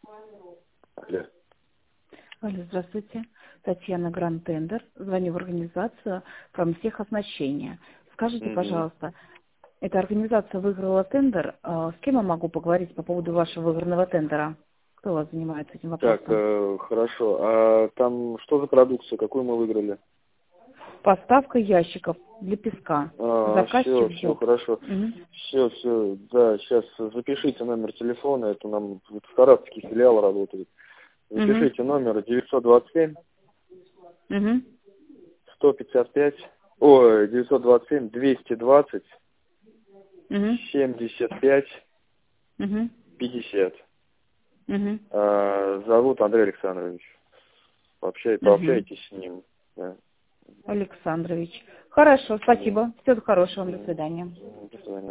Алло. Алло, здравствуйте. Татьяна Гранд Тендер. Звоню в организацию «Промтехоснащение». Скажите, пожалуйста, эта организация выиграла тендер. С кем я могу поговорить по поводу вашего выигранного тендера? Кто у вас занимается этим Так, вопросом? хорошо. А там что за продукция? Какую мы выиграли? Поставка ящиков для песка. Заказчик Все, ГОП. хорошо. Все, да, сейчас запишите номер телефона, это нам в Саратовский филиал работает. Запишите номер 927 155, 927 220 75 50. Зовут Андрей Александрович. Пообщайтесь с ним. Да. Александрович. Хорошо, спасибо. Всего хорошего вам. До свидания. До свидания.